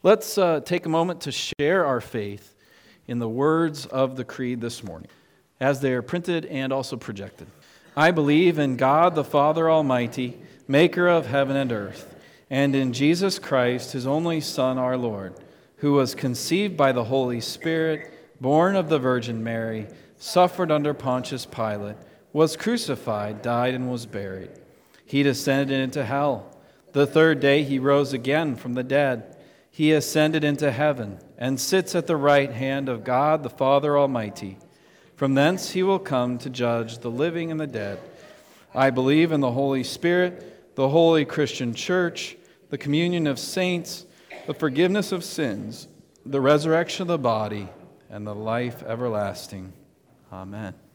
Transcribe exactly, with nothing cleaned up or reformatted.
Let's uh, take a moment to share our faith in the words of the Creed this morning, as they are printed and also projected. I believe in God the Father Almighty, maker of heaven and earth, and in Jesus Christ, his only Son, our Lord, who was conceived by the Holy Spirit, born of the Virgin Mary, suffered under Pontius Pilate, was crucified, died, and was buried. He descended into hell. The third day he rose again from the dead. He ascended into heaven and sits at the right hand of God the Father Almighty. From thence he will come to judge the living and the dead. I believe in the Holy Spirit, the holy Christian church, the communion of saints, the forgiveness of sins, the resurrection of the body, and the life everlasting. Amen.